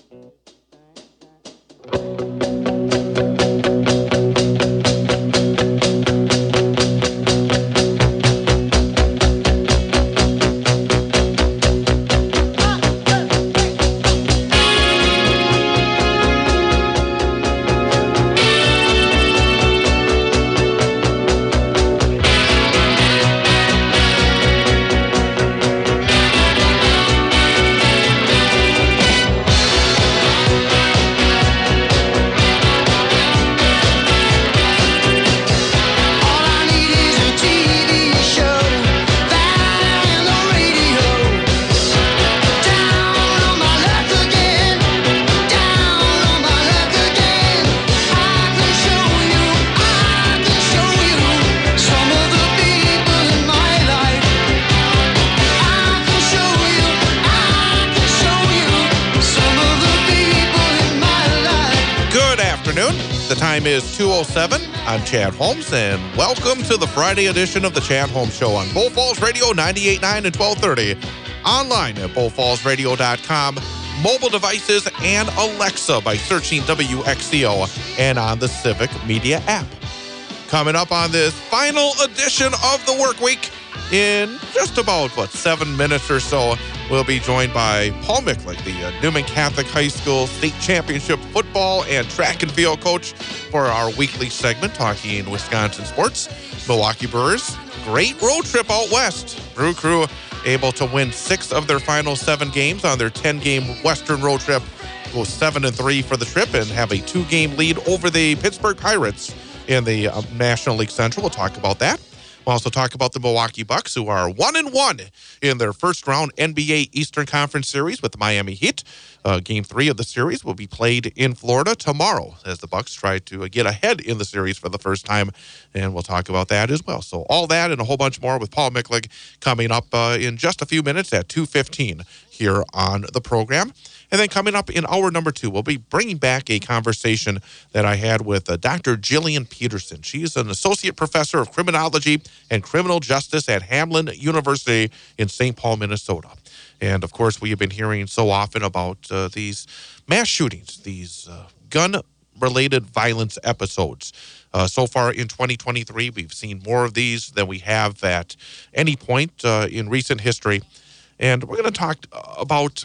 The time is 2:07. I'm Chad Holmes, and welcome to the Friday edition of the Chad Holmes Show on Bull Falls Radio 98.9 and 1230, online at bullfallsradio.com, mobile devices, and Alexa by searching WXCO, and on the Civic Media app. Coming up on this final edition of the work week, in just about, 7 minutes or so, we'll be joined by Paul Micklich, the Newman Catholic High School State Championship football and track and field coach, for our weekly segment talking Wisconsin sports. Milwaukee Brewers, great road trip out west. Brew Crew able to win 6 of their final 7 games on their 10-game Western road trip. Go 7-3 for the trip and have a 2-game lead over the Pittsburgh Pirates in the National League Central. We'll talk about that. We'll also talk about the Milwaukee Bucks, who are 1-1 in their first-round NBA Eastern Conference Series with the Miami Heat. Game 3 of the series will be played in Florida tomorrow as the Bucks try to get ahead in the series for the first time, and we'll talk about that as well. So all that and a whole bunch more with Paul Micklich coming up in just a few minutes at 2:15 here on the program. And then coming up in hour number 2, we'll be bringing back a conversation that I had with Dr. Jillian Peterson. She's an associate professor of criminology and criminal justice at Hamline University in St. Paul, Minnesota. And, of course, we have been hearing so often about these mass shootings, these gun-related violence episodes. So far in 2023, we've seen more of these than we have at any point in recent history. And we're going to talk about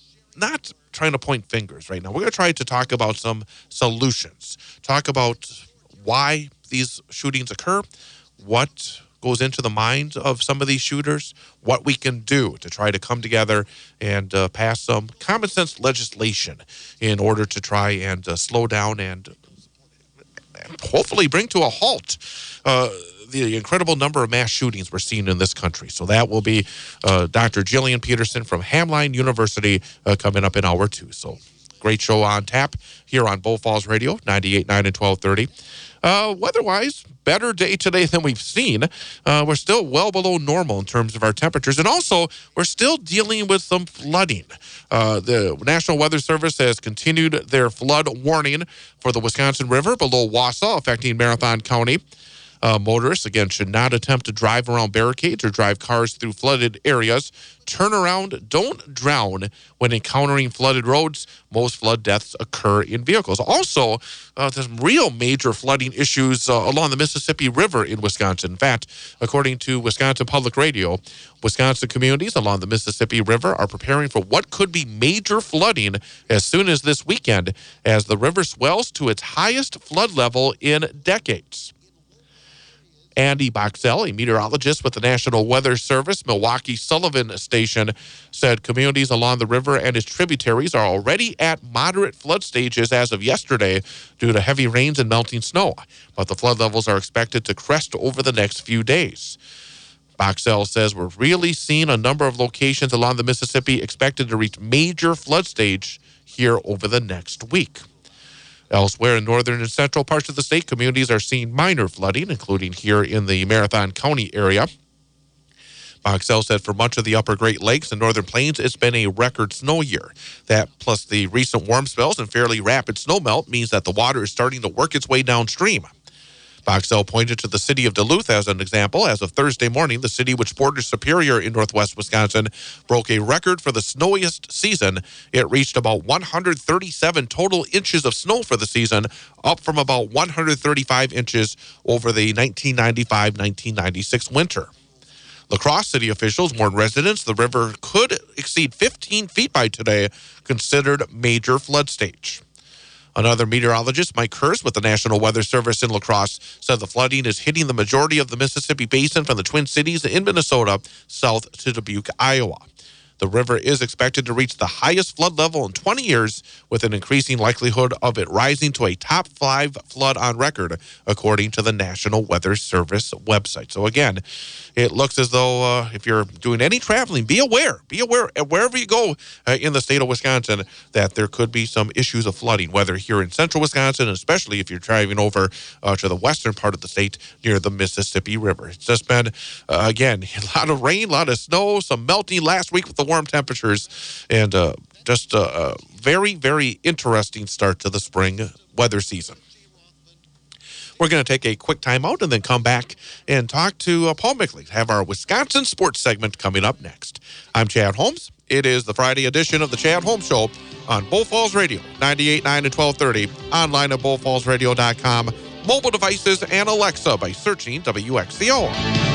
not trying to point fingers right now. We're going to try to talk about some solutions, talk about why these shootings occur, what goes into the minds of some of these shooters, what we can do to try to come together and pass some common sense legislation in order to try and slow down and hopefully bring to a halt the incredible number of mass shootings we're seeing in this country. So that will be Dr. Jillian Peterson from Hamline University coming up in hour 2. So great show on tap here on Bull Falls Radio, 98.9 and 1230. Weather-wise, better day today than we've seen. We're still well below normal in terms of our temperatures. And also, we're still dealing with some flooding. The National Weather Service has continued their flood warning for the Wisconsin River below Wausau, affecting Marathon County. Motorists, again, should not attempt to drive around barricades or drive cars through flooded areas. Turn around, don't drown when encountering flooded roads. Most flood deaths occur in vehicles. Also, there's real major flooding issues along the Mississippi River in Wisconsin. In fact, according to Wisconsin Public Radio, Wisconsin communities along the Mississippi River are preparing for what could be major flooding as soon as this weekend as the river swells to its highest flood level in decades. Andy Boxell, a meteorologist with the National Weather Service Milwaukee Sullivan Station, said communities along the river and its tributaries are already at moderate flood stages as of yesterday due to heavy rains and melting snow, but the flood levels are expected to crest over the next few days. Boxell says we're really seeing a number of locations along the Mississippi expected to reach major flood stage here over the next week. Elsewhere in northern and central parts of the state, communities are seeing minor flooding, including here in the Marathon County area. Boxell said for much of the upper Great Lakes and northern plains, it's been a record snow year. That, plus the recent warm spells and fairly rapid snowmelt, means that the water is starting to work its way downstream. Boxell pointed to the city of Duluth as an example. As of Thursday morning, the city, which borders Superior in northwest Wisconsin, broke a record for the snowiest season. It reached about 137 total inches of snow for the season, up from about 135 inches over the 1995-1996 winter. La Crosse city officials warned residents the river could exceed 15 feet by today, considered major flood stage. Another meteorologist, Mike Hurst with the National Weather Service in La Crosse, said the flooding is hitting the majority of the Mississippi Basin from the Twin Cities in Minnesota south to Dubuque, Iowa. The river is expected to reach the highest flood level in 20 years, with an increasing likelihood of it rising to a top 5 flood on record, according to the National Weather Service website. So again, it looks as though if you're doing any traveling, be aware wherever you go in the state of Wisconsin that there could be some issues of flooding, whether here in central Wisconsin, especially if you're driving over to the western part of the state near the Mississippi River. It's just been, again, a lot of rain, a lot of snow, some melting last week with the warm temperatures, and just a very, very interesting start to the spring weather season. We're going to take a quick time out and then come back and talk to Paul Mickley. Have our Wisconsin sports segment coming up next. I'm Chad Holmes. It is the Friday edition of the Chad Holmes Show on Bull Falls Radio, 98.9 and 1230, online at bullfallsradio.com, mobile devices, and Alexa by searching WXCO.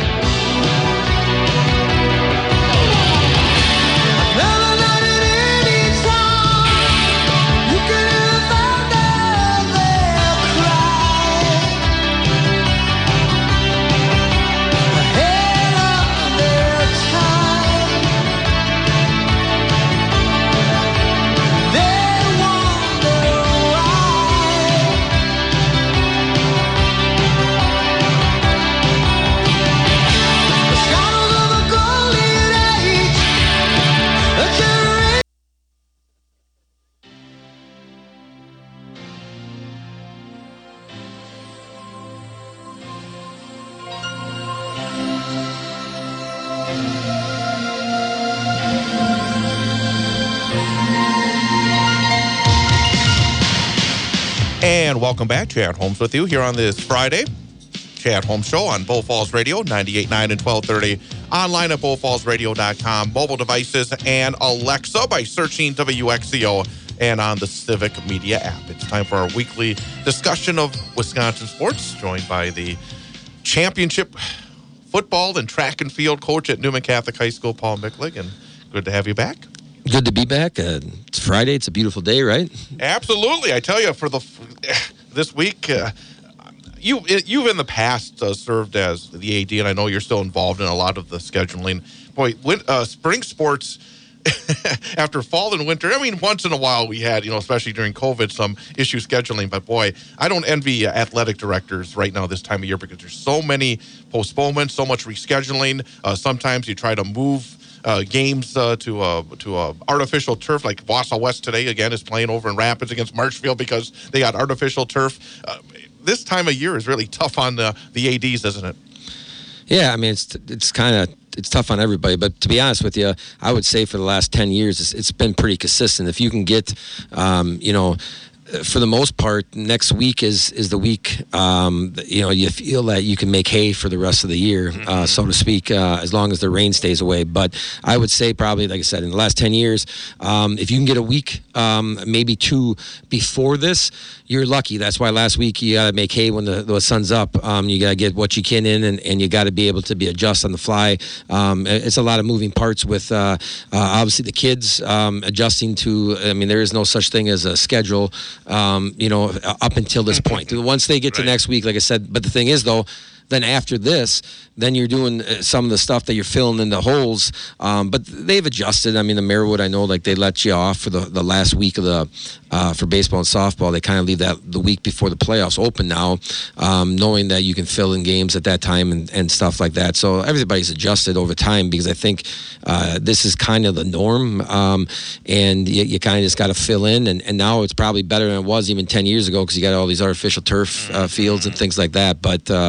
And welcome back. Chad Holmes with you here on this Friday. Chad Holmes Show on Bull Falls Radio, 98.9 and 1230. Online at bullfallsradio.com. Mobile devices and Alexa by searching WXCO and on the Civic Media app. It's time for our weekly discussion of Wisconsin sports, joined by the championship football and track and field coach at Newman Catholic High School, Paul Mickley. And good to have you back. Good to be back. It's Friday. It's a beautiful day, right? Absolutely. I tell you, for this week, you've in the past served as the AD, and I know you're still involved in a lot of the scheduling. Boy, spring sports after fall and winter. I mean, once in a while we had, especially during COVID, some issue scheduling. But boy, I don't envy athletic directors right now this time of year because there's so many postponements, so much rescheduling. Sometimes you try to move games to artificial turf, like Wausau West today again is playing over in Rapids against Marshfield because they got artificial turf. This time of year is really tough on the ADs, isn't it? Yeah, I mean it's tough on everybody, but to be honest with you, I would say for the last 10 years it's been pretty consistent. If you can get for the most part, next week is the week, you feel that you can make hay for the rest of the year, so to speak, as long as the rain stays away. But I would say probably, like I said, in the last 10 years, if you can get a week, maybe two before this, you're lucky. That's why last week you got to make hay when the sun's up. You got to get what you can in, and you got to be able to be adjust on the fly. It's a lot of moving parts with obviously the kids adjusting to. I mean, there is no such thing as a schedule. Up until this point. Once they get to next week, like I said, but the thing is, though, then after this, then you're doing some of the stuff that you're filling in the holes. But they've adjusted. I mean, the Marywood, I know, like they let you off for the last week of for baseball and softball. They kind of leave that the week before the playoffs open now, knowing that you can fill in games at that time and stuff like that. So everybody's adjusted over time because I think this is kind of the norm. And you kind of just got to fill in. And now it's probably better than it was even 10 years ago because you got all these artificial turf fields and things like that. But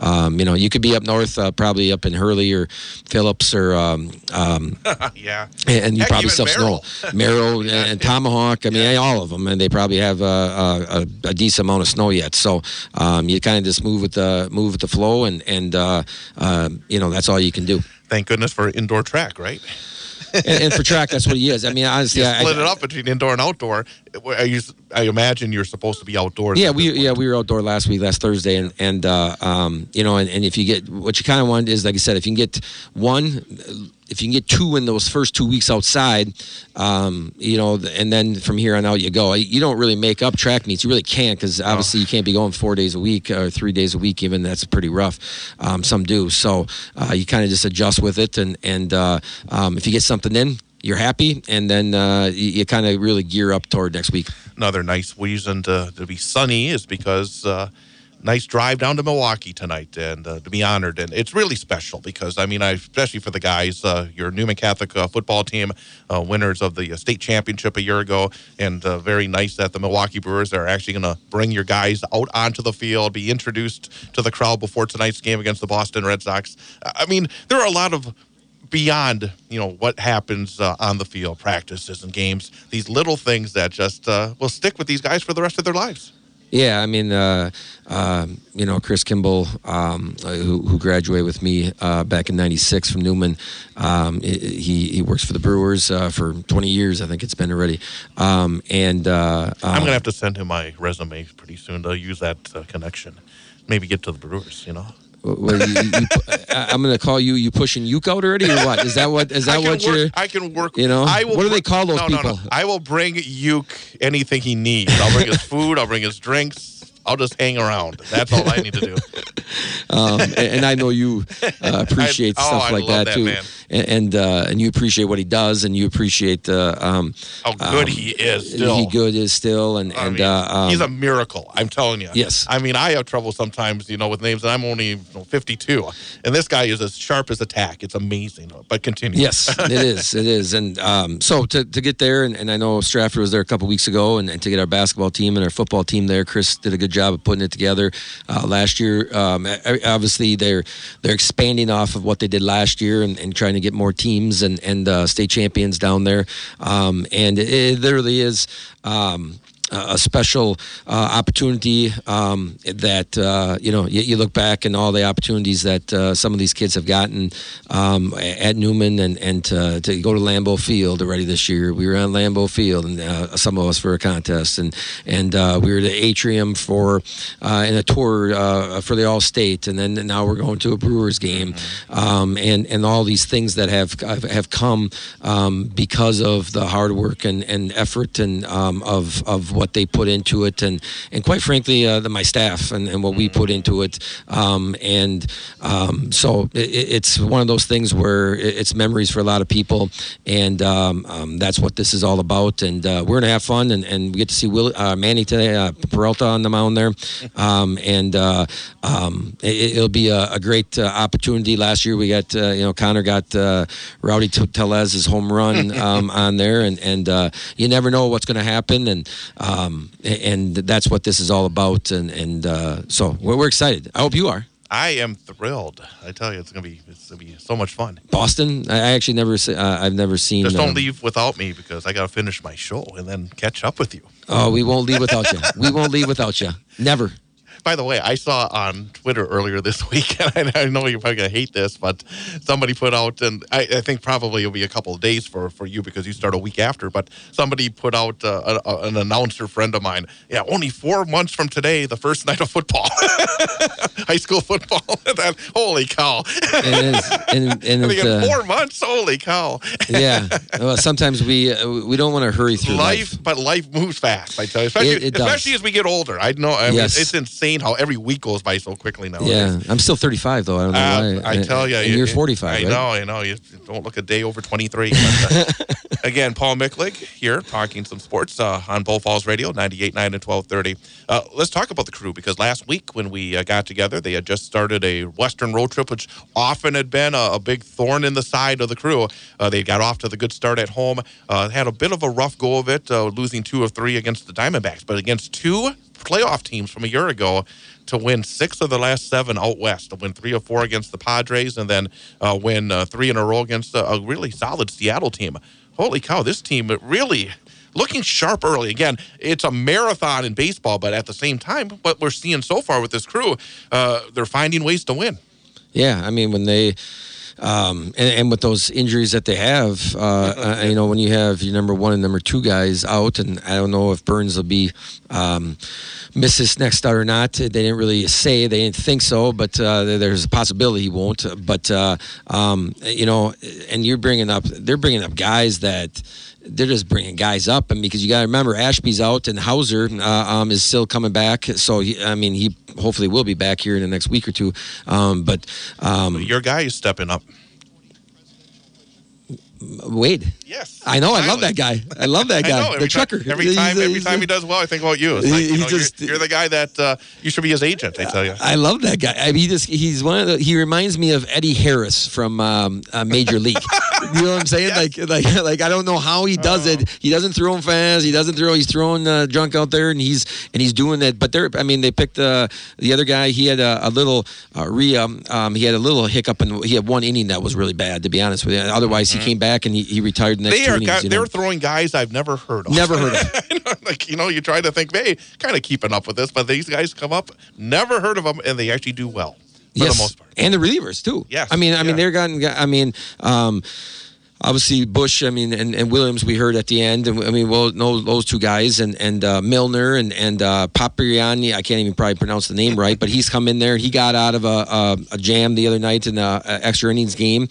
You could be up north, probably up in Hurley or Phillips or yeah, and you Heck, probably even still Merrill. snow. Merrill and Tomahawk. I mean, all of them, and they probably have a decent amount of snow yet. So you kind of just move with the flow, and that's all you can do. Thank goodness for indoor track, right? and for track, that's what he is. I mean, honestly, you split it up between indoor and outdoor. I imagine you're supposed to be outdoors. Yeah, we were outdoor last Thursday, and if you get what you kind of want is, like I said, if you can get two in those first 2 weeks outside, and then from here on out you go. You don't really make up track meets. You really can't, because obviously you can't be going 4 days a week or 3 days a week. Even that's pretty rough. Some do. So you kind of just adjust with it, and if you get something in, you're happy, and then you kind of really gear up toward next week. Another nice reason to be sunny is because nice drive down to Milwaukee tonight and to be honored. And it's really special because, especially for the guys, your Newman Catholic football team, winners of the state championship a year ago, and very nice that the Milwaukee Brewers are actually going to bring your guys out onto the field, be introduced to the crowd before tonight's game against the Boston Red Sox. There are a lot of beyond, what happens on the field, practices and games, these little things that just will stick with these guys for the rest of their lives. Yeah, Chris Kimball, who graduated with me back in '96 from Newman, he works for the Brewers for 20 years, I think it's been already. I'm going to have to send him my resume pretty soon to use that connection. Maybe get to the Brewers, Well, I'm going to call you. You pushing Uke out already, or what? Is that what you're? I can work. What do they call those people? No. I will bring Uke anything he needs. I'll bring his food. I'll bring his drinks. I'll just hang around. That's all I need to do. And I know you appreciate stuff like that too. Man. And you appreciate what he does, and you appreciate how good he is. Still, and he's a miracle. I'm telling you. Yes. I have trouble sometimes, with names, and I'm only 52, and this guy is as sharp as a tack. It's amazing. But continue. Yes, it is, and so to get there, and I know Stratford was there a couple weeks ago, and to get our basketball team and our football team there, Chris did a good job of putting it together last year. Obviously, they're expanding off of what they did last year and trying to get more teams and state champions down there. And it literally is a special opportunity that you look back and all the opportunities that some of these kids have gotten at Newman and to go to Lambeau Field already this year. We were on Lambeau Field, and some of us for a contest, and we were at the Atrium for in a tour for the All-State, and then now we're going to a Brewers game, and all these things that have come because of the hard work and effort and of what they put into it, and quite frankly, my staff and what we put into it, so it's one of those things where it's memories for a lot of people, and that's what this is all about. And we're gonna have fun, and we get to see Manny today, Peralta on the mound there, it'll be a great opportunity. Last year we got Connor got Rowdy Telez's home run on there, and you never know what's going to happen, and that's what this is all about, and so we're excited. I hope you are. I am thrilled. I tell you, it's gonna be so much fun. Boston. I actually I've never seen. Just don't leave without me, because I gotta finish my show and then catch up with you. Oh, we won't leave without you. We won't leave without you. Never. By the way, I saw on Twitter earlier this week, and I know you're probably going to hate this, but somebody put out, and I think probably it'll be a couple of days for you because you start a week after, but somebody put out an announcer friend of mine, only 4 months from today, the first night of football. High school football. Holy cow. It is. And in 4 months, holy cow. Yeah. Well, sometimes we don't want to hurry through life. But life moves fast, I tell you. Especially as we get older. I know. Yes. It's insane how every week goes by so quickly now. Yeah, I'm still 35 though. I don't know why. I tell you, you're 45. I know. You don't look a day over 23. But, again, Paul Micklig here talking some sports on Bull Falls Radio, 98.9 and 1230. Let's talk about the crew, because last week when we got together, they had just started a Western road trip, which often had been a big thorn in the side of the crew. They got off to the good start at home, had a bit of a rough go of it, losing 2 of 3 against the Diamondbacks, but against 2 playoff teams from a year ago to win 6 of the last 7 out west, to win 3 or 4 against the Padres, and then win 3 in a row against a really solid Seattle team. Holy cow, this team really looking sharp early. Again, it's a marathon in baseball, but at the same time, what we're seeing so far with this crew, they're finding ways to win. Yeah, I mean, when they and with those injuries that they have, when you have your number 1 and number 2 guys out, and I don't know if Burns will be miss this next start or not. They didn't really say, they didn't think so, but there's a possibility he won't. But and they're bringing up guys that. They're just bringing guys up, and because you got to remember Ashby's out and Hauser is still coming back. So he hopefully will be back here in the next week or two. Your guy is stepping up. Wade. Yes. I know. I love that guy. I love that guy. I know, the trucker. Every time he does well, I think about you. It's like, you're the guy that you should be his agent, I tell you. I love that guy. I mean, he's one of the. He reminds me of Eddie Harris from Major League. You know what I'm saying? Yes. Like I don't know how he does it. He doesn't throw him fast. He doesn't throw. He's throwing junk out there, and he's doing that. But they picked the other guy. He had a little he had a little hiccup, and he had one inning that was really bad, to be honest with you. Otherwise, he came back and he retired the next 2 innings. They're throwing guys I've never heard of. Never heard of. You try to think, hey, kind of keeping up with this, but these guys come up, never heard of them, and they actually do well for the most part. And the relievers too. Yes. I mean, they're gotten. Obviously, Bush, and Williams, we heard at the end. And we'll know those 2 guys, and Milner and Papriani. I can't even probably pronounce the name right, but he's come in there. He got out of a jam the other night in the extra innings game.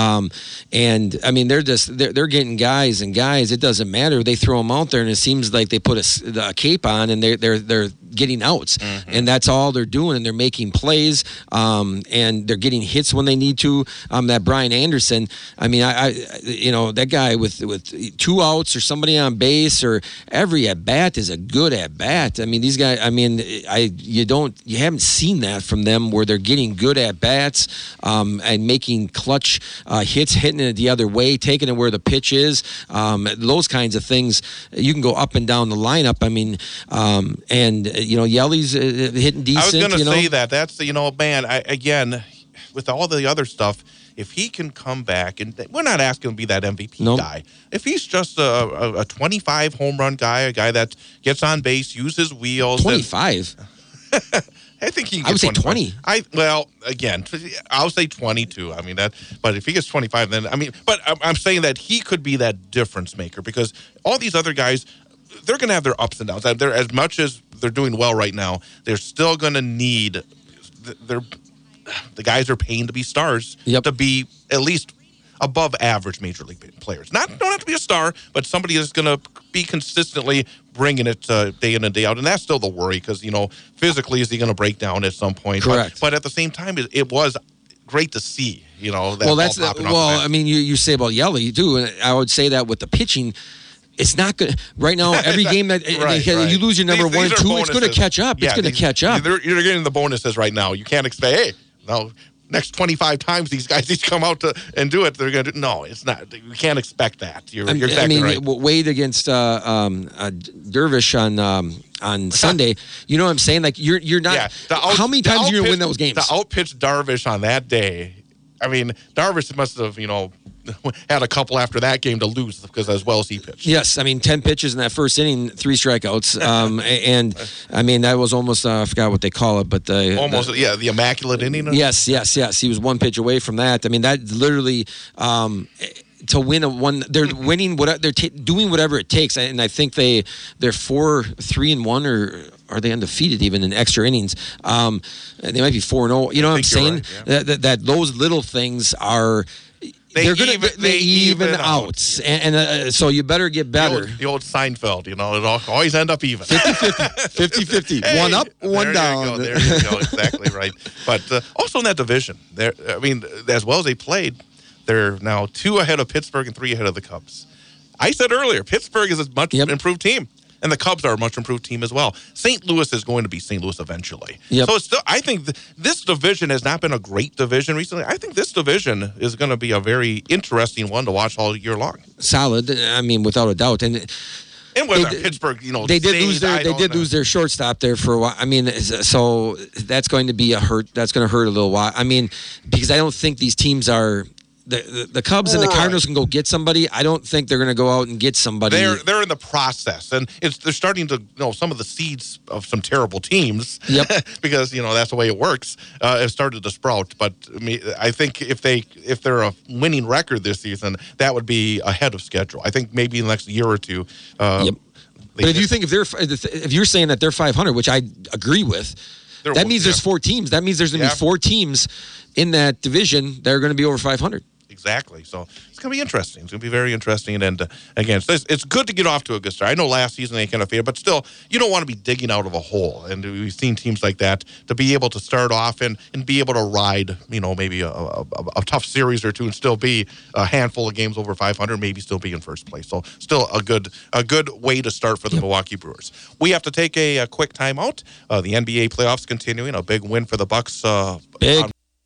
They're getting guys and guys. It doesn't matter. They throw them out there, and it seems like they put a cape on, and they're getting outs, and that's all they're doing. And they're making plays, and they're getting hits when they need to. That Brian Anderson. That guy with 2 outs or somebody on base, or every at bat is a good at bat. These guys. You haven't seen that from them where they're getting good at bats and making clutch hits, hitting it the other way, taking it where the pitch is. Those kinds of things. You can go up and down the lineup. Yelly's hitting decent. I was going to say that. That's man. With all the other stuff. If he can come back, and we're not asking him to be that MVP guy. If he's just a 25 home run guy, a guy that gets on base, uses wheels. 25? I think he can get I would say 20. I'll say 22. But if he gets 25, then, but I'm saying that he could be that difference maker, because all these other guys, they're going to have their ups and downs. They're, as much as they're doing well right now, they're still going to need the guys are paying to be stars to be at least above average major league players. Don't have to be a star, but somebody is going to be consistently bringing it day in and day out. And that's still the worry, because, physically, is he going to break down at some point? Correct. But at the same time, it was great to see, that. You say about Yelly, too, and I would say that with the pitching. It's not good right now. Every game that you lose your number 1 or 2, it's going to catch up. It's going to catch up. You're getting the bonuses right now. You can't expect, hey, no, next 25 times these guys come out and do it, they're going to do. No, it's not. You can't expect that. You're exactly right. Wade against Dervish on Sunday. You know what I'm saying? Like you're not. Yeah, how many times are you going to win those games? To outpitch Darvish on that day. Darvish must have had a couple after that game to lose, because as well as he pitched. Yes, 10 pitches in that first inning, 3 strikeouts, and that was almost I forgot what they call it, but the immaculate inning. Yes. He was 1 pitch away from that. That literally. To win they're winning they're doing whatever it takes, and I think they're 4-3-1, or are they undefeated even in extra innings? They might be 4-0. You know what I'm saying? Right, yeah. That those little things are. They even out. So you better get better. The old Seinfeld, it'll always end up even. 50-50. Hey, one up, one down. There you go. Exactly right. But also in that division, as well as they played, they're now 2 ahead of Pittsburgh and 3 ahead of the Cubs. I said earlier, Pittsburgh is a much improved team. And the Cubs are a much improved team as well. St. Louis is going to be St. Louis eventually. Yep. So it's still, I think this division has not been a great division recently. I think this division is going to be a very interesting one to watch all year long. Solid, without a doubt. And And whether Pittsburgh, they did lose their shortstop there for a while. I mean, so that's going to be a hurt. That's going to hurt a little while. I mean, because I don't think these teams are. The Cubs and the Cardinals can go get somebody. I don't think they're going to go out and get somebody. They're in the process, and they're starting to some of the seeds of some terrible teams. Yep. Because that's the way it works. Have started to sprout, but I think if they're a winning record this season, that would be ahead of schedule. I think maybe in the next year or two. Yep. But if you're saying that they're 500, which I agree with, that means there's 4 teams. That means there's going to be 4 teams in that division that are going to be over 500. Exactly. So it's going to be interesting. It's going to be very interesting. And again, it's good to get off to a good start. I know last season they kind of failed, but still, you don't want to be digging out of a hole. And we've seen teams like that to be able to start off and be able to ride, maybe a tough series or two and still be a handful of games over 500, maybe still be in first place. So still a good way to start for the Milwaukee Brewers. We have to take a quick timeout. The NBA playoffs continuing. A big win for the Bucks. Big.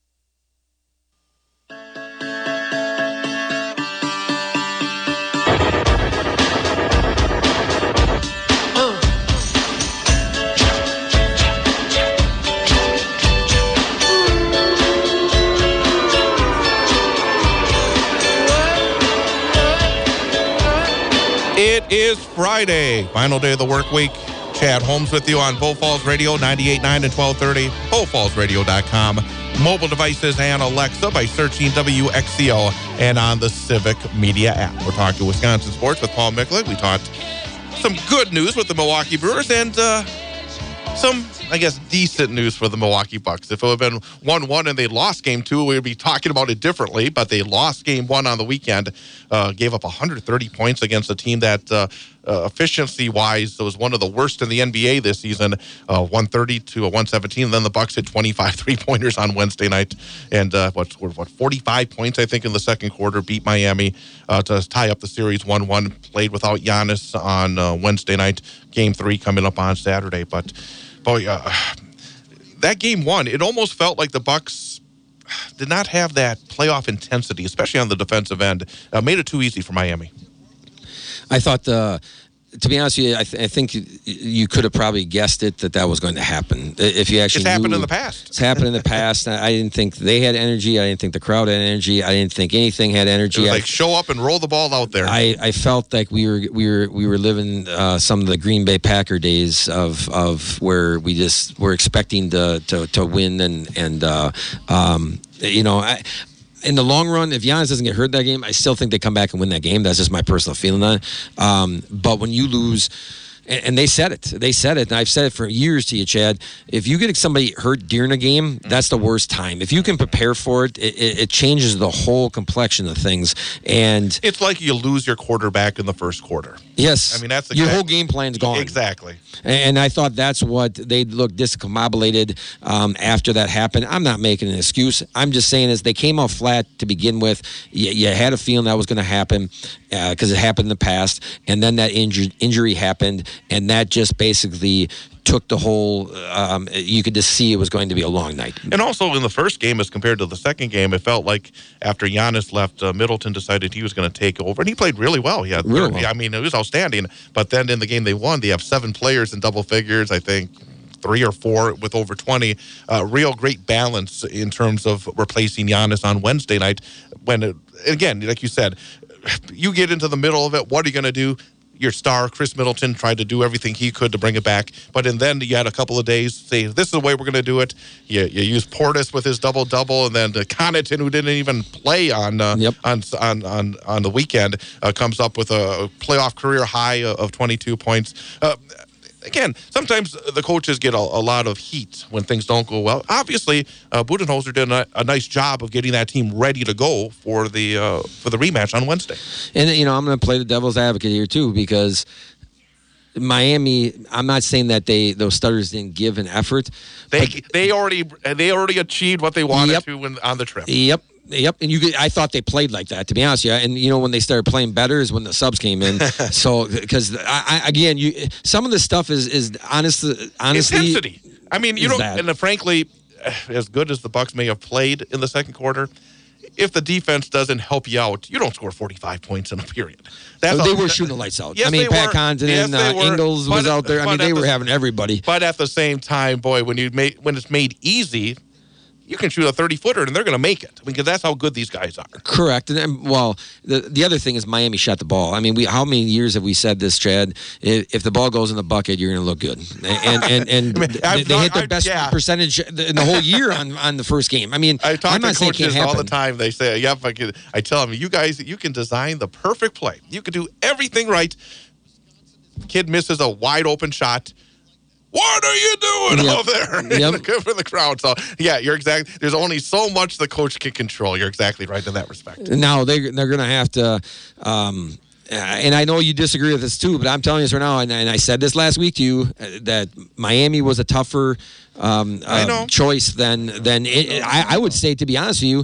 It is Friday, final day of the work week. Chad Holmes with you on Bull Falls Radio, 98.9 and 1230, bullfallsradio.com. Mobile devices and Alexa by searching WXCO and on the Civic Media app. We're talking Wisconsin sports with Paul Miklik. We talked some good news with the Milwaukee Brewers and some, I guess, decent news for the Milwaukee Bucks. If it would have been 1-1 and they lost game 2, we would be talking about it differently, but they lost game 1 on the weekend, gave up 130 points against a team that efficiency-wise was one of the worst in the NBA this season, 130 to 117. And then the Bucks hit 25 three-pointers on Wednesday night and 45 points, I think, in the second quarter, beat Miami to tie up the series 1-1, played without Giannis on Wednesday night, game 3 coming up on Saturday. But boy, that game 1, it almost felt like the Bucks did not have that playoff intensity, especially on the defensive end. Made it too easy for Miami. I thought to be honest with you, I think you could have probably guessed it that was going to happen. If you actually It's happened in the past. It's happened in the past. I didn't think they had energy. I didn't think the crowd had energy. I didn't think anything had energy. It was show up and roll the ball out there. I felt like we were living some of the Green Bay Packer days of where we just were expecting to win and in the long run, if Giannis doesn't get hurt that game, I still think they come back and win that game. That's just my personal feeling on it. But when you lose, and they said it, and I've said it for years to you, Chad, if you get somebody hurt during a game, that's the worst time. If you can prepare for it, it changes the whole complexion of things. And it's like you lose your quarterback in the first quarter. Yes. I mean, that's your whole game plan's gone. Exactly. And I thought that's what they looked discombobulated after that happened. I'm not making an excuse. I'm just saying is they came out flat to begin with. You had a feeling that was going to happen because it happened in the past. And then that injury happened. And that just basically took the whole, you could just see it was going to be a long night. And also in the first game as compared to the second game, it felt like after Giannis left, Middleton decided he was going to take over. And he played really well. He had really well. I mean, it was outstanding. But then in the game they won, they have 7 players in double figures, I think 3 or 4 with over 20. Real great balance in terms of replacing Giannis on Wednesday night. When, again, like you said, you get into the middle of it, what are you going to do? Your star, Chris Middleton, tried to do everything he could to bring it back. But then you had a couple of days say, this is the way we're going to do it. You use Portis with his double-double, and then Connaughton, who didn't even play on the weekend, comes up with a playoff career high of 22 points. Again, sometimes the coaches get a lot of heat when things don't go well. Obviously, Budenholzer did a nice job of getting that team ready to go for the rematch on Wednesday. And I'm going to play the devil's advocate here too, because Miami, I'm not saying that those starters didn't give an effort. They already achieved what they wanted to on the trip. Yep, and I thought they played like that, to be honest. Yeah, and when they started playing better is when the subs came in. So because some of the stuff is honestly intensity. I mean, and frankly, as good as the Bucks may have played in the second quarter, if the defense doesn't help you out, you don't score 45 points in a period. They were shooting the lights out. Yes, I mean, Pat were. Condon, Ingles was out there. I mean, they were having everybody. But at the same time, boy, when it's made easy, you can shoot a 30-footer and they're going to make it because that's how good these guys are. Correct. And well, the other thing is Miami shot the ball. I mean, how many years have we said this, Chad? If the ball goes in the bucket, you're going to look good. And they hit their best percentage in the whole year on the first game. I mean, I talk I'm to not saying it can't coaches happen all the time. They say, "Yep." I tell them, "You guys, you can design the perfect play. You can do everything right. Kid misses a wide open shot. What are you doing out there for the crowd?" So, yeah, you're exactly. There's only so much the coach can control. You're exactly right in that respect. Now, they're going to have to, and I know you disagree with this too, but I'm telling you this right now, and I said this last week to you, that Miami was a tougher choice than I would say, to be honest with you,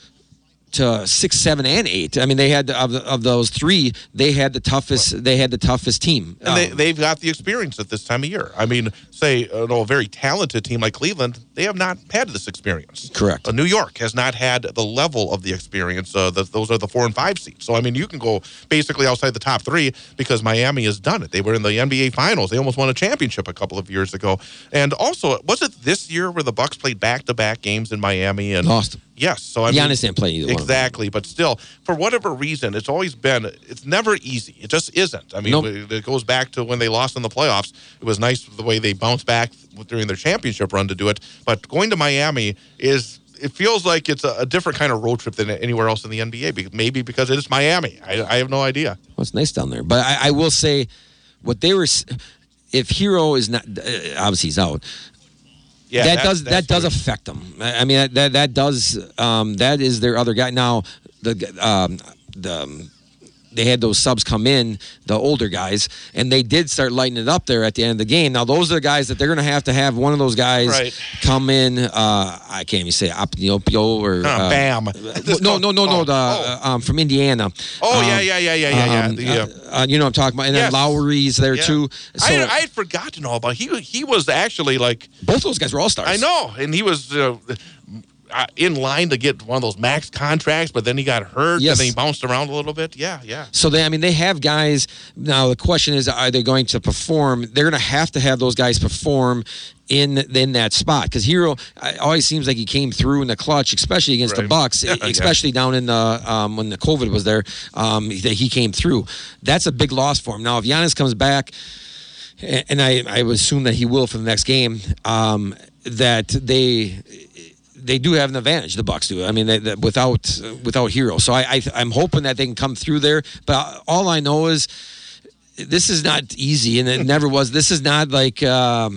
to 6, 7, and 8. I mean, they had of those three, they had the toughest. They had the toughest team, and they've got the experience at this time of year. I mean, say a very talented team like Cleveland, they have not had this experience. Correct. New York has not had the level of the experience. Those are the 4 and 5 seeds. So I mean, you can go basically outside the top 3 because Miami has done it. They were in the NBA Finals. They almost won a championship a couple of years ago. And also, was it this year where the Bucks played back-to-back games in Miami and lost? Yes. So I mean, Giannis didn't play either one. Exactly, but still, for whatever reason, it's never easy. It just isn't. I mean, It goes back to when they lost in the playoffs. It was nice the way they bounced back during their championship run to do it. But going to Miami it feels like it's a different kind of road trip than anywhere else in the NBA. Maybe because it is Miami. I have no idea. Well, it's nice down there. But I will say, what they were, if Hero is not, obviously he's out. Yeah, that does affect them. I mean, that does that is their other guy. Now they had those subs come in, the older guys, and they did start lighting it up there at the end of the game. Now those are the guys that they're going to have one of those guys come in. I can't even say Apnopio or Bam. From Indiana. Oh yeah. You know what I'm talking about, and then Lowry's there too. So, I had forgotten all about. He was actually like both those guys were all stars. I know, and he was. In line to get one of those max contracts, but then he got hurt and then he bounced around a little bit. Yeah. So they have guys. Now the question is, are they going to perform? They're going to have those guys perform in that spot because Hero always seems like he came through in the clutch, especially against the Bucks, especially down in the when the COVID was there. He came through. That's a big loss for him. Now if Giannis comes back, and I would assume that he will for the next game, that they do have an advantage. The Bucks do. I mean, without Hero. So I'm hoping that they can come through there. But all I know is this is not easy, and it never was. This is not like the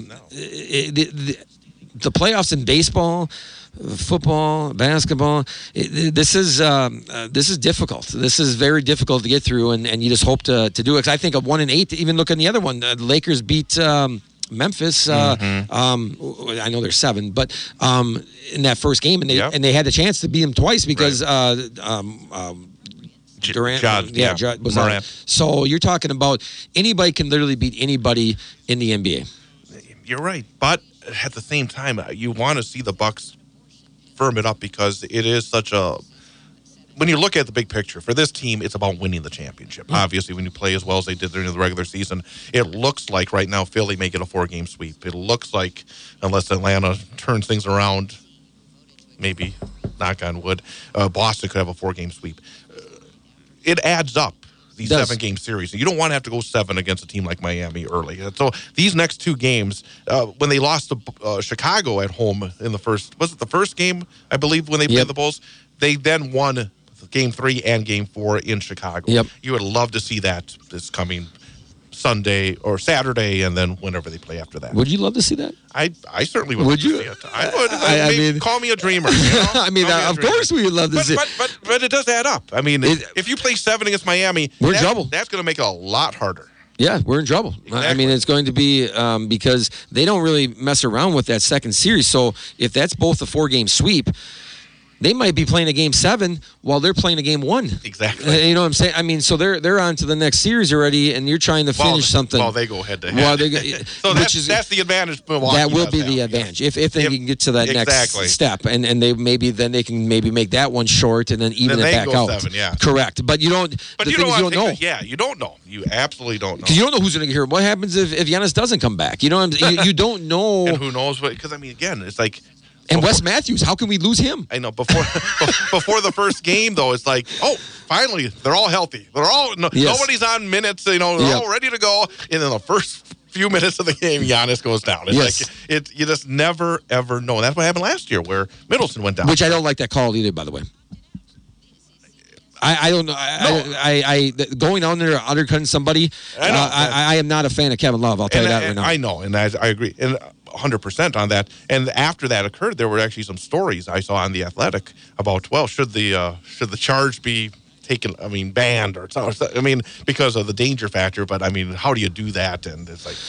playoffs in baseball, football, basketball. This is difficult. This is very difficult to get through, and you just hope to do it. Because I think of 1 and 8. Even look at the other one. The Lakers beat. Memphis, I know they're 7, but in that first game, and they had the chance to beat them twice because Durant, was out. So you're talking about anybody can literally beat anybody in the NBA. You're right, but at the same time, you want to see the Bucks firm it up because it is such a. When you look at the big picture, for this team, it's about winning the championship. Mm-hmm. Obviously, when you play as well as they did during the regular season, it looks like right now Philly may get a 4-game sweep. It looks like, unless Atlanta turns things around, maybe, knock on wood, Boston could have a 4-game sweep. It adds up, these 7-game series. You don't want to have to go 7 against a team like Miami early. So these next 2 games, when they lost to Chicago at home in the first, was it the first game, I believe, when they played the Bulls? They then won Game 3 and Game 4 in Chicago. Yep. You would love to see that this coming Sunday or Saturday, and then whenever they play after that. Would you love to see that? I certainly would. Would you? To see it. I would. I mean, call me a dreamer. You know? I mean, of course we would love to see it. But it does add up. I mean, if you play 7 against Miami, we're in trouble. That's going to make it a lot harder. Yeah, we're in trouble. Exactly. I mean, it's going to be because they don't really mess around with that second series. So if that's both a 4-game sweep, they might be playing a game 7 while they're playing a game 1. Exactly. You know what I'm saying? I mean, so they're on to the next series already, and you're trying to finish something. Well, they go head to head. So that's the advantage. Milwaukee that will be the advantage if they can get to that next step, and they can make that one short and then even it back out. 7, yeah. Correct, but you don't. But you don't know. Yeah, you don't know. You absolutely don't know. Because you don't know who's going to get hurt. What happens if Giannis doesn't come back? You know, you don't know. And who knows what? Because I mean, again, it's like. And Wes Matthews, how can we lose him? I know. Before the first game, though, it's like, oh, finally, they're all healthy. Nobody's on minutes. They're all ready to go. And in the first few minutes of the game, Giannis goes down. It's like you just never ever know. That's what happened last year, where Middleton went down. Which I don't like that call either, by the way. I don't know. I going on there undercutting somebody. I am not a fan of Kevin Love. I'll tell you that right now. I know, and I agree. And 100% on that. And after that occurred, there were actually some stories I saw on The Athletic about, well, should the charge be taken, banned or something? I mean, because of the danger factor, but I mean, how do you do that? And it's like...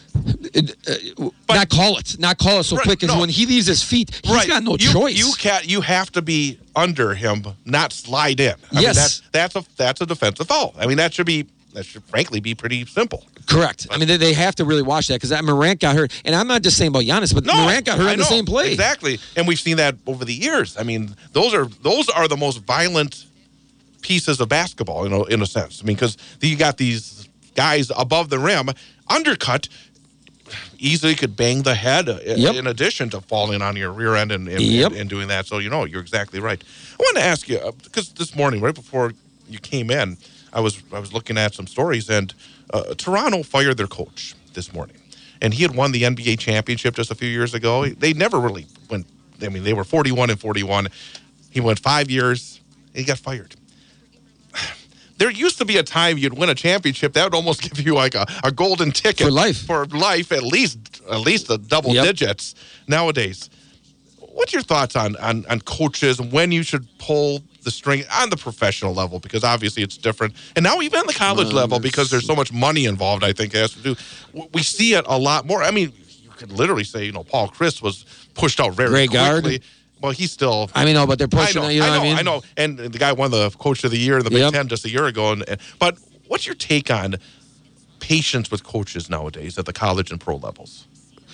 not call it so quick, because when he leaves his feit, he's got no choice. You have to be under him, not slide in. I mean, that's a defensive foul. I mean, that should frankly be pretty simple. Correct. I mean, they have to really watch that, because Morant got hurt, and I'm not just saying about Giannis, but Morant got hurt in the same play. Exactly, and we've seen that over the years. I mean, those are the most violent pieces of basketball, in a sense. I mean, because you got these guys above the rim, undercut. Easily could bang the head in addition to falling on your rear end and doing that. So, you're exactly right. I wanted to ask you, because this morning, right before you came in, I was looking at some stories, and Toronto fired their coach this morning. And he had won the NBA championship just a few years ago. They never really went, they were 41-41. He went 5 years, and he got fired. There used to be a time you'd win a championship that would almost give you like a golden ticket for life, at least a double digits. Nowadays, what's your thoughts on coaches and when you should pull the string on the professional level? Because obviously it's different, and now even the college level, because there's so much money involved. I think it has to do. We see it a lot more. I mean, you could literally say Paul Chryst was pushed out very quickly. Well, he's still. But they're pushing. I know. And the guy won the Coach of the Year in the Big Ten just a year ago. But what's your take on patience with coaches nowadays at the college and pro levels?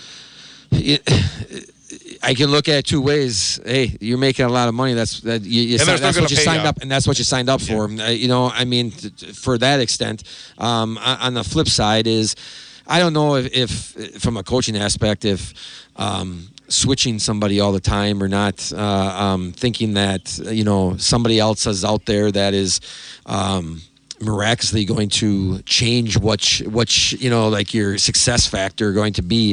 I can look at it two ways. Hey, you're making a lot of money. That's what you signed up, and that's what you signed up for. For that extent. On the flip side is, I don't know if from a coaching aspect, if switching somebody all the time or not, thinking that somebody else is out there that is miraculously going to change what like your success factor going to be.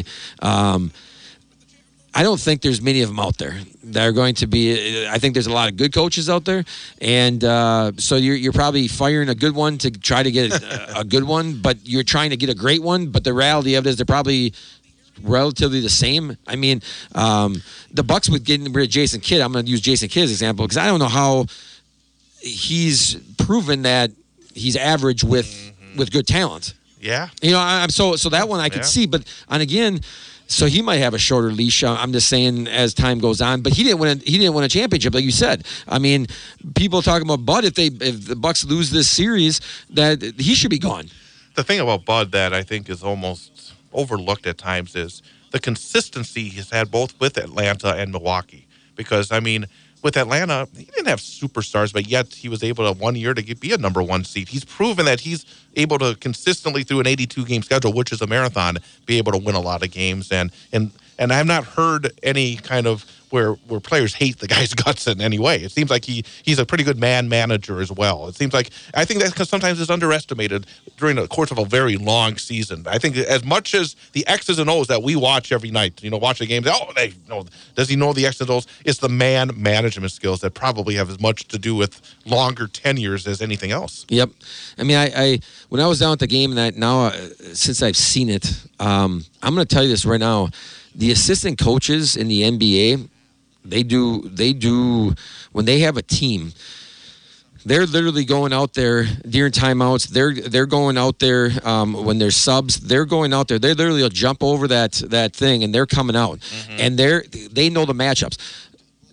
I don't think there's many of them out there that are going to be. I think there's a lot of good coaches out there, and so you're probably firing a good one to try to get a good one, but you're trying to get a great one. But the reality of it is they're probably relatively the same. I mean, the Bucks with getting rid of Jason Kidd. I'm going to use Jason Kidd as an example, because I don't know how he's proven that he's average with good talent. Yeah, I'm so that one I could see, but again. So he might have a shorter leash. I'm just saying as time goes on, but he didn't win a championship, like you said. I mean, people talking about Bud. If the Bucks lose this series, that he should be gone. The thing about Bud that I think is almost overlooked at times is the consistency he's had both with Atlanta and Milwaukee. Because with Atlanta, he didn't have superstars, but yet he was able to 1 year to be a number one seed. He's proven that he's able to consistently, through an 82-game schedule, which is a marathon, be able to win a lot of games. And I've not heard any kind of where players hate the guy's guts in any way. It seems like he's a pretty good manager as well. It seems like, I think that because sometimes it's underestimated during the course of a very long season. I think as much as the X's and O's that we watch every night, watch the games, does he know the X's and O's? It's the man management skills that probably have as much to do with longer tenures as anything else. Yep. I mean, I when I was down at the game, that now since I've seen it, I'm going to tell you this right now. The assistant coaches in the NBA, they do when they have a team, they're literally going out there during timeouts. They're going out there when there's subs. They're going out there. They literally will jump over that thing and they're coming out, and they know the matchups.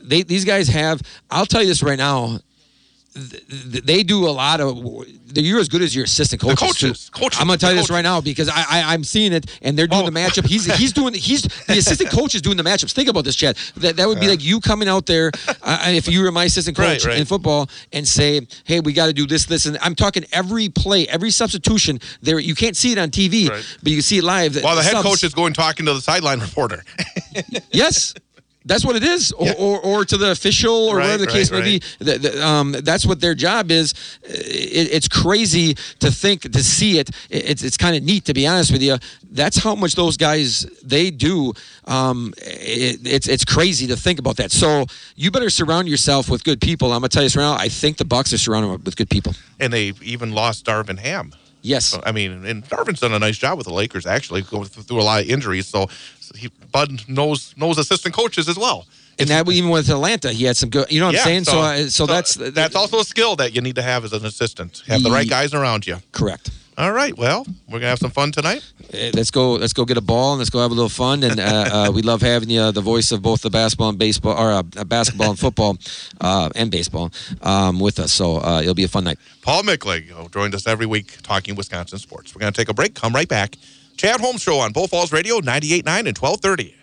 these guys have. I'll tell you this right now. They do a lot of. You're as good as your assistant coaches. Coaches. I'm going to tell you this right now because I'm seeing it, and they're doing the matchup. He's the assistant coach is doing the matchups. Think about this, Chad. That would be like you coming out there if you were my assistant coach in football and say, "Hey, we got to do this, and I'm talking every play, every substitution. There, you can't see it on TV, but you can see it live. While the head coach is going talking to the sideline reporter. Yes. That's what it is, or to the official, or whatever the case may be. That's what their job is. It's crazy to see it. It's kind of neat, to be honest with you. That's how much those guys they do. It's crazy to think about that. So you better surround yourself with good people. I'm gonna tell you this right now. I think the Bucs are surrounded with good people. And they even lost Darvin Ham. Yes. So, I mean, and Darvin's done a nice job with the Lakers, actually, going through a lot of injuries. So Bud knows assistant coaches as well. And that even with Atlanta, he had some good. You know what I'm saying? So that's also a skill that you need to have as an assistant. Have the right guys around you. Correct. All right. Well, we're gonna have some fun tonight. Let's go get a ball and let's go have a little fun. And we love having you, the voice of both the basketball and baseball, or basketball and football, and baseball, with us. So it'll be a fun night. Paul Mickling joined us every week talking Wisconsin sports. We're gonna take a break. Come right back. Chad Holmes Show on Bull Falls Radio 98.9 and 1230.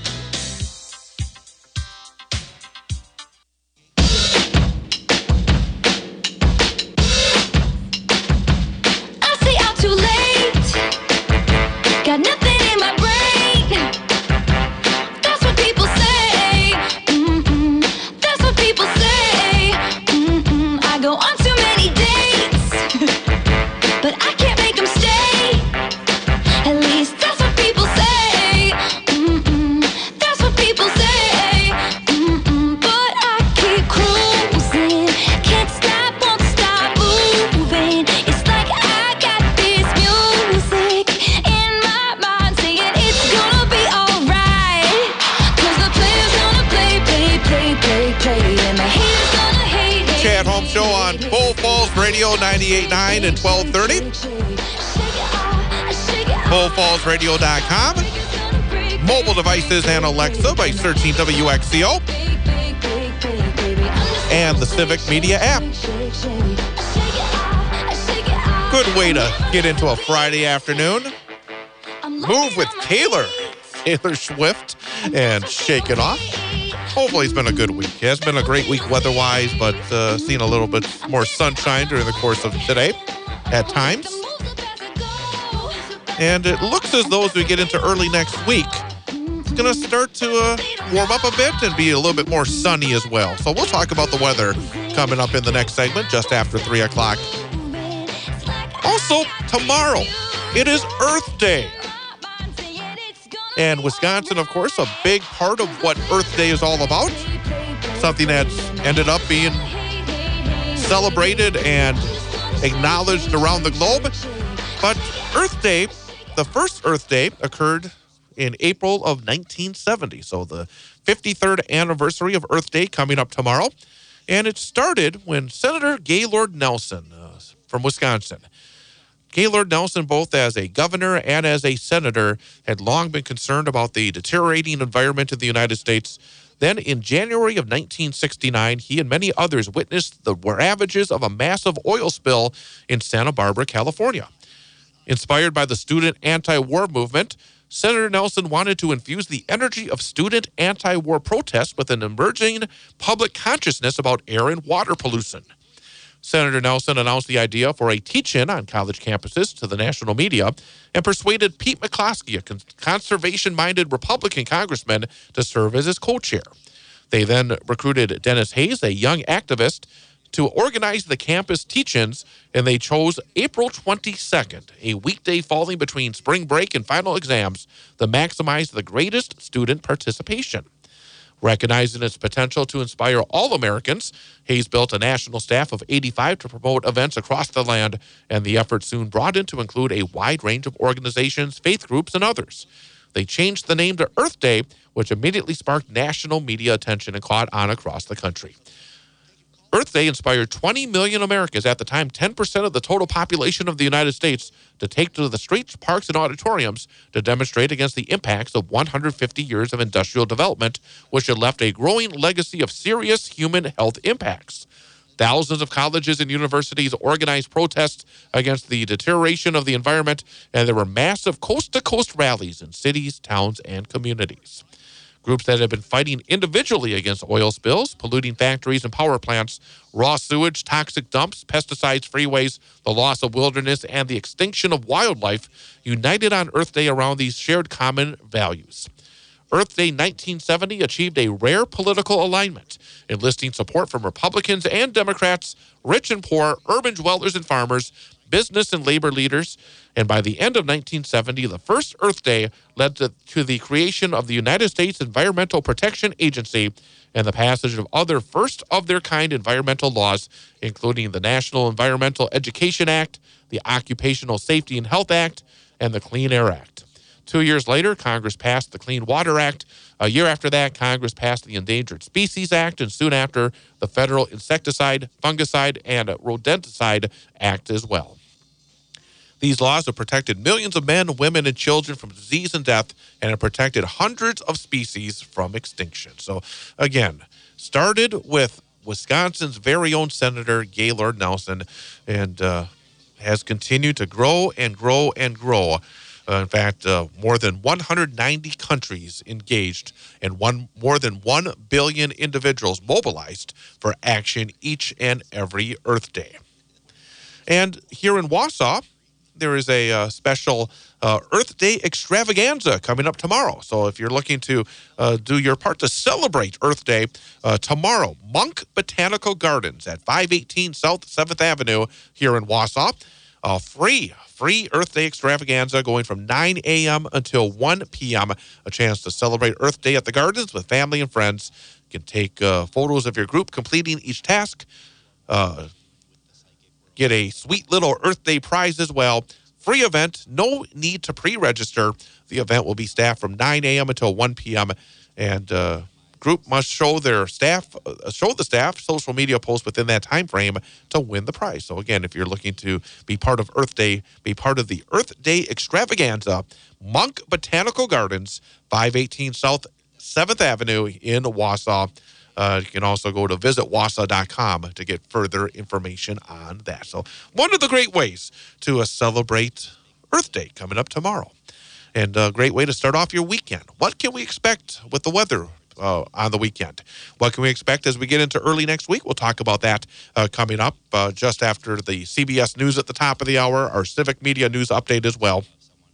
Show on Bull Falls Radio 98.9 and 1230. BullFallsRadio.com. Mobile devices and Alexa by searching WXCO. And the Civic Media app. Good way to get into a Friday afternoon. Move with Taylor Swift, and Shake It Off. Hopefully it's been a good week. It has been a great week weather-wise, but seen a little bit more sunshine during the course of today at times. And it looks as though as we get into early next week, it's going to start to warm up a bit and be a little bit more sunny as well. So we'll talk about the weather coming up in the next segment just after 3 o'clock. Also, tomorrow, it is Earth Day. And Wisconsin, of course, a big part of what Earth Day is all about. Something that's ended up being celebrated and acknowledged around the globe. But Earth Day, the first Earth Day, occurred in April of 1970. So the 53rd anniversary of Earth Day coming up tomorrow. And it started when Senator Gaylord Nelson from Wisconsin. Gaylord Nelson, both as a governor and as a senator, had long been concerned about the deteriorating environment in the United States. Then in January of 1969, he and many others witnessed the ravages of a massive oil spill in Santa Barbara, California. Inspired by the student anti-war movement, Senator Nelson wanted to infuse the energy of student anti-war protests with an emerging public consciousness about air and water pollution. Senator Nelson announced the idea for a teach-in on college campuses to the national media and persuaded Pete McCloskey, a conservation-minded Republican congressman, to serve as his co-chair. They then recruited Dennis Hayes, a young activist, to organize the campus teach-ins, and they chose April 22nd, a weekday falling between spring break and final exams, to maximize the greatest student participation. Recognizing its potential to inspire all Americans, Hayes built a national staff of 85 to promote events across the land, and the effort soon broadened to include a wide range of organizations, faith groups, and others. They changed the name to Earth Day, which immediately sparked national media attention and caught on across the country. Earth Day inspired 20 million Americans, at the time 10% of the total population of the United States, to take to the streets, parks, and auditoriums to demonstrate against the impacts of 150 years of industrial development, which had left a growing legacy of serious human health impacts. Thousands of colleges and universities organized protests against the deterioration of the environment, and there were massive coast-to-coast rallies in cities, towns, and communities. Groups that have been fighting individually against oil spills, polluting factories and power plants, raw sewage, toxic dumps, pesticides, freeways, the loss of wilderness, and the extinction of wildlife united on Earth Day around these shared common values. Earth Day 1970 achieved a rare political alignment, enlisting support from Republicans and Democrats, rich and poor, urban dwellers and farmers, business and labor leaders, and by the end of 1970, the first Earth Day led to the creation of the United States Environmental Protection Agency and the passage of other first-of-their-kind environmental laws, including the National Environmental Education Act, the Occupational Safety and Health Act, and the Clean Air Act. 2 years later, Congress passed the Clean Water Act. A year after that, Congress passed the Endangered Species Act, and soon after, the Federal Insecticide, Fungicide, and Rodenticide Act as well. These laws have protected millions of men, women, and children from disease and death, and have protected hundreds of species from extinction. So, again, started with Wisconsin's very own Senator Gaylord Nelson, and has continued to grow and grow and grow. In fact, more than 190 countries engaged and more than 1 billion individuals mobilized for action each and every Earth Day. And here in Wausau, there is a special Earth Day extravaganza coming up tomorrow. So if you're looking to do your part to celebrate Earth Day, tomorrow, Monk Botanical Gardens at 518 South 7th Avenue here in Wausau. Free Earth Day extravaganza going from 9 a.m. until 1 p.m. A chance to celebrate Earth Day at the gardens with family and friends. You can take photos of your group completing each task. Get a sweet little Earth Day prize as well. Free event, no need to pre-register. The event will be staffed from 9 a.m. until 1 p.m. And group must show the staff social media posts within that time frame to win the prize. So again, if you're looking to be part of Earth Day, be part of the Earth Day extravaganza, Monk Botanical Gardens, 518 South 7th Avenue in Wausau. You can also go to visitwausau.com to get further information on that. So one of the great ways to celebrate Earth Day coming up tomorrow. And a great way to start off your weekend. What can we expect with the weather on the weekend? What can we expect as we get into early next week? We'll talk about that coming up just after the CBS News at the top of the hour, our Civic Media News update as well.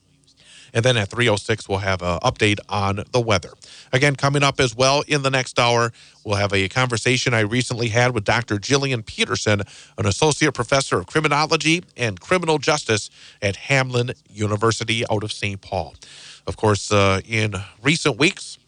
And then at 3:06, we'll have an update on the weather. Again, coming up as well in the next hour, we'll have a conversation I recently had with Dr. Jillian Peterson, an associate professor of criminology and criminal justice at Hamline University out of St. Paul. Of course, in recent weeks,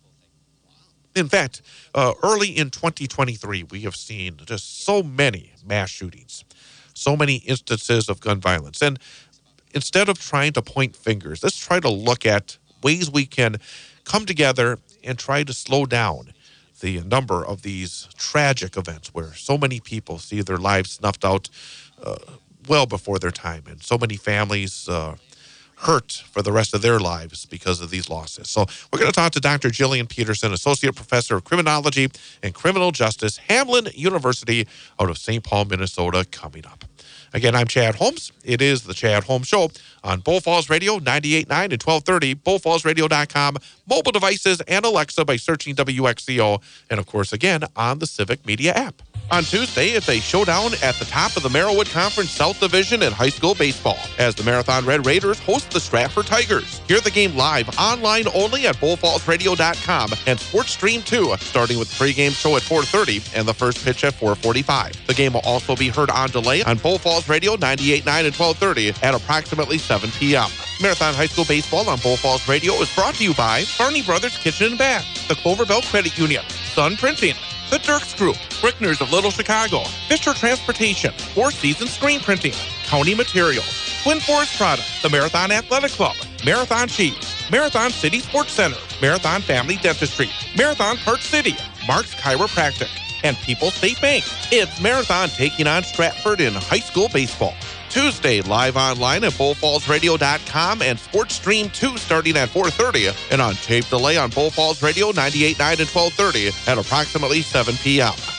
in fact, early in 2023, we have seen just so many mass shootings, so many instances of gun violence. And instead of trying to point fingers, let's try to look at ways we can come together and try to slow down the number of these tragic events where so many people see their lives snuffed out well before their time, and so many families hurt for the rest of their lives because of these losses. So we're going to talk to Dr. Jillian Peterson, Associate Professor of Criminology and Criminal Justice, Hamline University out of St. Paul, Minnesota, coming up. Again, I'm Chad Holmes. It is the Chad Holmes Show on Bull Falls Radio, 98.9 and 1230, bullfallsradio.com, mobile devices, and Alexa by searching WXCO, and of course, again, on the Civic Media app. On Tuesday, it's a showdown at the top of the Merrillwood Conference South Division in high school baseball as the Marathon Red Raiders host the Stratford Tigers. Hear the game live online only at bullfallsradio.com and Sports Stream 2, starting with the pregame show at 4:30 and the first pitch at 4:45. The game will also be heard on delay on Bull Falls Radio 98.9 and 1230 at approximately 7 p.m. Marathon High School Baseball on Bull Falls Radio is brought to you by Barney Brothers Kitchen and Bath, the Clover Bell Credit Union, Sun Printing, The Dirks Group, Brickner's of Little Chicago, Fisher Transportation, Four Seasons Screen Printing, County Materials, Twin Forest Products, the Marathon Athletic Club, Marathon Cheese, Marathon City Sports Center, Marathon Family Dentistry, Marathon Park City, Mark's Chiropractic, and People's State Bank. It's Marathon taking on Stratford in high school baseball. Tuesday, live online at BullFallsRadio.com and Sports Stream 2 starting at 4:30 and on tape delay on Bull Falls Radio 98.9 and 12:30 at approximately 7 p.m.